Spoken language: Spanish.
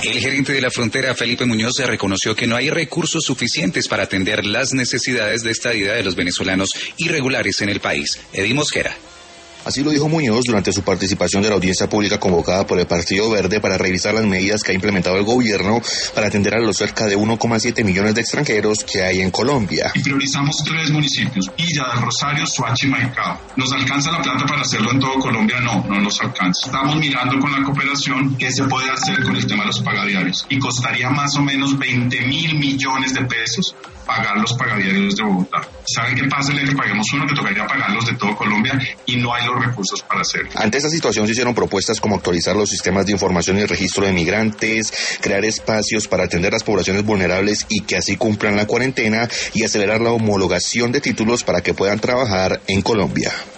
El gerente de la frontera, Felipe Muñoz, se reconoció que no hay recursos suficientes para atender las necesidades de estadía de los venezolanos irregulares en el país. Eddie Mosquera. Así lo dijo Muñoz durante su participación de la audiencia pública convocada por el Partido Verde para revisar las medidas que ha implementado el gobierno para atender a los cerca de 1,7 millones de extranjeros que hay en Colombia. Y priorizamos 3 municipios, Villa del Rosario, Soacha y Maicao. ¿Nos alcanza la plata para hacerlo en todo Colombia? No nos alcanza. Estamos mirando con la cooperación qué se puede hacer con el tema de los pagadiarios. Y costaría más o menos 20.000 millones de pesos pagar los pagadiarios de Bogotá. ¿Saben qué pasa? Le paguemos uno que tocaría pagarlos de todo Colombia y no hay los recursos para hacerlo. Ante esta situación se hicieron propuestas como actualizar los sistemas de información y registro de migrantes, crear espacios para atender a las poblaciones vulnerables y que así cumplan la cuarentena y acelerar la homologación de títulos para que puedan trabajar en Colombia.